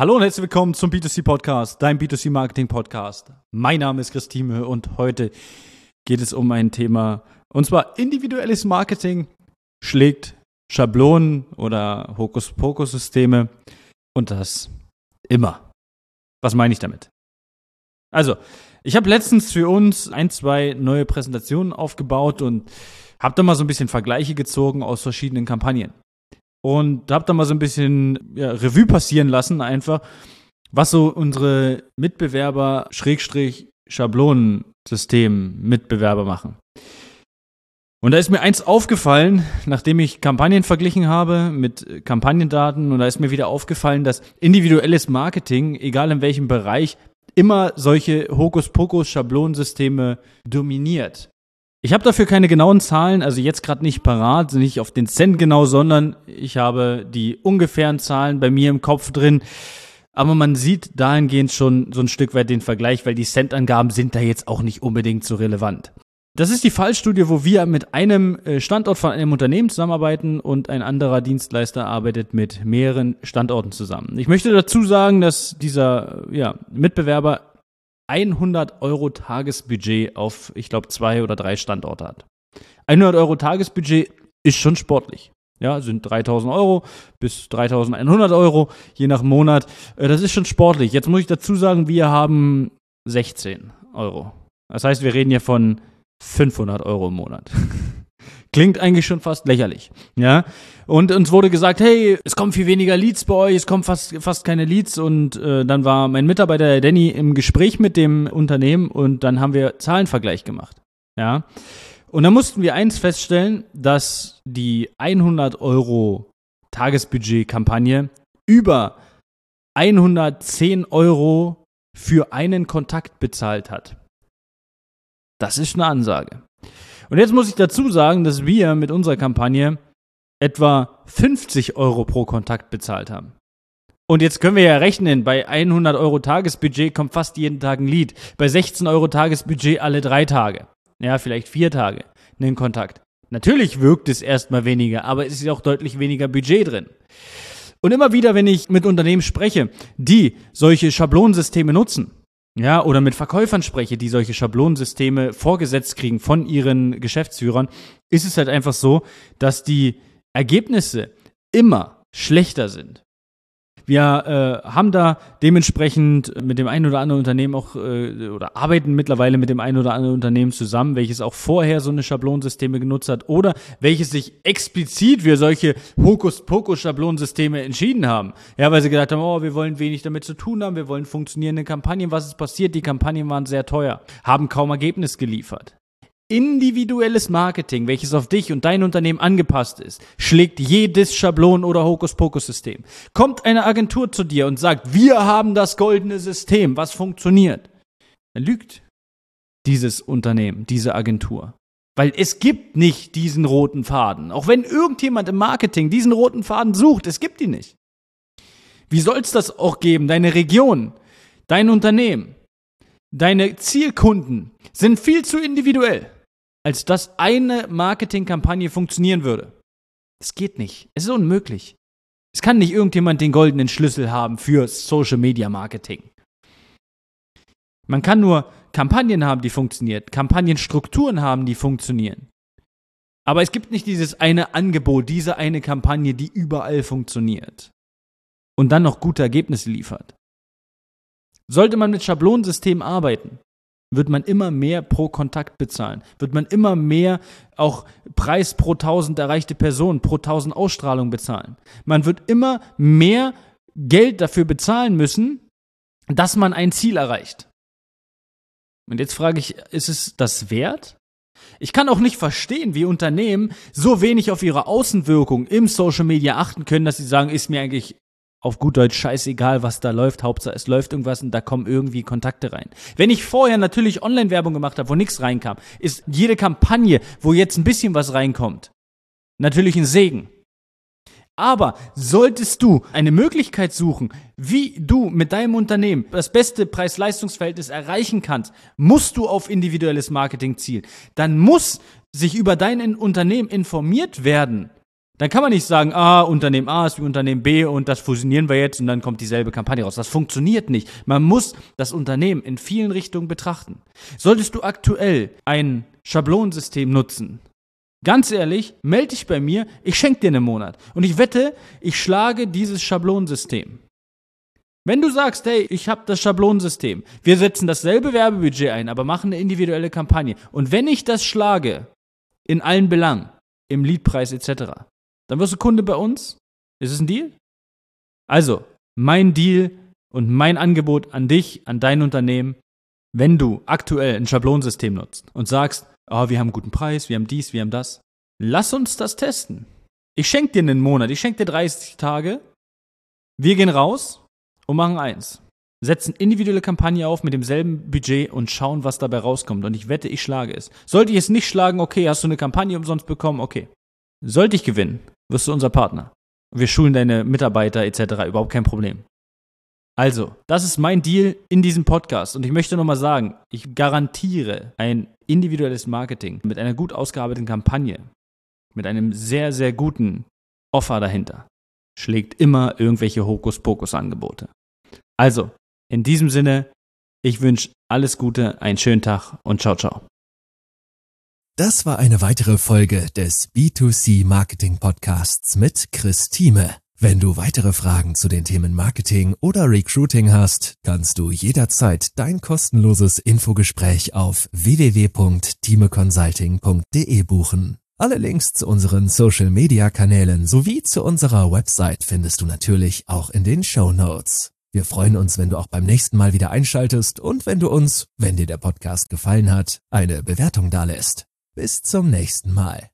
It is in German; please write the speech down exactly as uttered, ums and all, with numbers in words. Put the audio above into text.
Hallo und herzlich willkommen zum B zwei C Podcast, dein B zwei C Marketing Podcast. Mein Name ist Christine und heute geht es um ein Thema, und zwar individuelles Marketing schlägt Schablonen oder Hokuspokus-Systeme und das immer. Was meine ich damit? Also, ich habe letztens für uns ein, zwei neue Präsentationen aufgebaut und habe da mal so ein bisschen Vergleiche gezogen aus verschiedenen Kampagnen. Und habe da mal so ein bisschen ja, Revue passieren lassen, einfach, was so unsere Mitbewerber, Schrägstrich, Schablonensystem-Mitbewerber machen. Und da ist mir eins aufgefallen, nachdem ich Kampagnen verglichen habe mit Kampagnendaten, und da ist mir wieder aufgefallen, dass individuelles Marketing, egal in welchem Bereich, immer solche Hokuspokus-Schablonensysteme dominiert. Ich habe dafür keine genauen Zahlen, also jetzt gerade nicht parat, nicht auf den Cent genau, sondern ich habe die ungefähren Zahlen bei mir im Kopf drin. Aber man sieht dahingehend schon so ein Stück weit den Vergleich, weil die Centangaben sind da jetzt auch nicht unbedingt so relevant. Das ist die Fallstudie, wo wir mit einem Standort von einem Unternehmen zusammenarbeiten und ein anderer Dienstleister arbeitet mit mehreren Standorten zusammen. Ich möchte dazu sagen, dass dieser ja, Mitbewerber hundert Euro Tagesbudget auf, ich glaube, zwei oder drei Standorte hat. hundert Euro Tagesbudget ist schon sportlich. Ja, sind dreitausend Euro bis dreitausendeinhundert Euro, je nach Monat. Das ist schon sportlich. Jetzt muss ich dazu sagen, wir haben sechzehn Euro. Das heißt, wir reden hier von fünfhundert Euro im Monat. Klingt eigentlich schon fast lächerlich, ja. Und uns wurde gesagt, hey, es kommen viel weniger Leads bei euch, es kommen fast, fast keine Leads. Und äh, dann war mein Mitarbeiter, der Danny, im Gespräch mit dem Unternehmen und dann haben wir Zahlenvergleich gemacht, ja. Und dann mussten wir eins feststellen, dass die hundert Euro Tagesbudget-Kampagne über hundertzehn Euro für einen Kontakt bezahlt hat. Das ist eine Ansage. Und jetzt muss ich dazu sagen, dass wir mit unserer Kampagne etwa fünfzig Euro pro Kontakt bezahlt haben. Und jetzt können wir ja rechnen, bei hundert Euro Tagesbudget kommt fast jeden Tag ein Lead. Bei sechzehn Euro Tagesbudget alle drei Tage. Ja, vielleicht vier Tage einen Kontakt. Natürlich wirkt es erstmal weniger, aber es ist auch deutlich weniger Budget drin. Und immer wieder, wenn ich mit Unternehmen spreche, die solche Schablonensysteme nutzen, ja, oder mit Verkäufern spreche, die solche Schablonensysteme vorgesetzt kriegen von ihren Geschäftsführern, ist es halt einfach so, dass die Ergebnisse immer schlechter sind. Wir äh, haben da dementsprechend mit dem einen oder anderen Unternehmen auch äh, oder arbeiten mittlerweile mit dem einen oder anderen Unternehmen zusammen, welches auch vorher so eine Schablonensysteme genutzt hat oder welches sich explizit für solche Hokuspokus-Schablonensysteme entschieden haben. Ja, weil sie gedacht haben, oh, wir wollen wenig damit zu tun haben, wir wollen funktionierende Kampagnen. Was ist passiert? Die Kampagnen waren sehr teuer, haben kaum Ergebnis geliefert. Individuelles Marketing, welches auf dich und dein Unternehmen angepasst ist, schlägt jedes Schablon- oder Hokuspokus-System. Kommt eine Agentur zu dir und sagt, wir haben das goldene System, was funktioniert, dann lügt dieses Unternehmen, diese Agentur. Weil es gibt nicht diesen roten Faden. Auch wenn irgendjemand im Marketing diesen roten Faden sucht, es gibt ihn nicht. Wie soll es das auch geben? Deine Region, dein Unternehmen, deine Zielkunden sind viel zu individuell, als dass eine Marketingkampagne funktionieren würde. Es geht nicht. Es ist unmöglich. Es kann nicht irgendjemand den goldenen Schlüssel haben für Social Media Marketing. Man kann nur Kampagnen haben, die funktionieren, Kampagnenstrukturen haben, die funktionieren. Aber es gibt nicht dieses eine Angebot, diese eine Kampagne, die überall funktioniert und dann noch gute Ergebnisse liefert. Sollte man mit Schablonensystemen arbeiten, wird man immer mehr pro Kontakt bezahlen, wird man immer mehr auch Preis pro tausend erreichte Personen, pro tausend Ausstrahlung bezahlen. Man wird immer mehr Geld dafür bezahlen müssen, dass man ein Ziel erreicht. Und jetzt frage ich, ist es das wert? Ich kann auch nicht verstehen, wie Unternehmen so wenig auf ihre Außenwirkung im Social Media achten können, dass sie sagen, ist mir eigentlich auf gut Deutsch scheißegal, was da läuft, Hauptsache es läuft irgendwas und da kommen irgendwie Kontakte rein. Wenn ich vorher natürlich Online-Werbung gemacht habe, wo nichts reinkam, ist jede Kampagne, wo jetzt ein bisschen was reinkommt, natürlich ein Segen. Aber solltest du eine Möglichkeit suchen, wie du mit deinem Unternehmen das beste Preis-Leistungs-Verhältnis erreichen kannst, musst du auf individuelles Marketing zielen. Dann muss sich über dein Unternehmen informiert werden, Dann kann man nicht sagen, ah, Unternehmen A ist wie Unternehmen B und das fusionieren wir jetzt und dann kommt dieselbe Kampagne raus. Das funktioniert nicht. Man muss das Unternehmen in vielen Richtungen betrachten. Solltest du aktuell ein Schablonensystem nutzen, ganz ehrlich, melde dich bei mir, ich schenke dir einen Monat. Und ich wette, ich schlage dieses Schablonensystem. Wenn du sagst, hey, ich habe das Schablonensystem, wir setzen dasselbe Werbebudget ein, aber machen eine individuelle Kampagne. Und wenn ich das schlage, in allen Belangen, im Leadpreis et cetera, dann wirst du Kunde bei uns. Ist es ein Deal? Also, mein Deal und mein Angebot an dich, an dein Unternehmen, wenn du aktuell ein Schablonsystem nutzt und sagst, oh, wir haben einen guten Preis, wir haben dies, wir haben das, lass uns das testen. Ich schenke dir einen Monat, ich schenke dir dreißig Tage, wir gehen raus und machen eins. Setzen individuelle Kampagne auf mit demselben Budget und schauen, was dabei rauskommt. Und ich wette, ich schlage es. Sollte ich es nicht schlagen, okay, hast du eine Kampagne umsonst bekommen, okay. Sollte ich gewinnen, wirst du unser Partner. Wir schulen deine Mitarbeiter et cetera. Überhaupt kein Problem. Also, das ist mein Deal in diesem Podcast. Und ich möchte nochmal sagen, ich garantiere ein individuelles Marketing mit einer gut ausgearbeiteten Kampagne, mit einem sehr, sehr guten Offer dahinter, schlägt immer irgendwelche Hokuspokus-Angebote. Also, in diesem Sinne, ich wünsche alles Gute, einen schönen Tag und ciao, ciao. Das war eine weitere Folge des B zwei C Marketing Podcasts mit Chris Thieme. Wenn du weitere Fragen zu den Themen Marketing oder Recruiting hast, kannst du jederzeit dein kostenloses Infogespräch auf w w w punkt thieme consulting punkt d e buchen. Alle Links zu unseren Social-Media-Kanälen sowie zu unserer Website findest du natürlich auch in den Shownotes. Wir freuen uns, wenn du auch beim nächsten Mal wieder einschaltest und wenn du uns, wenn dir der Podcast gefallen hat, eine Bewertung dalässt. Bis zum nächsten Mal.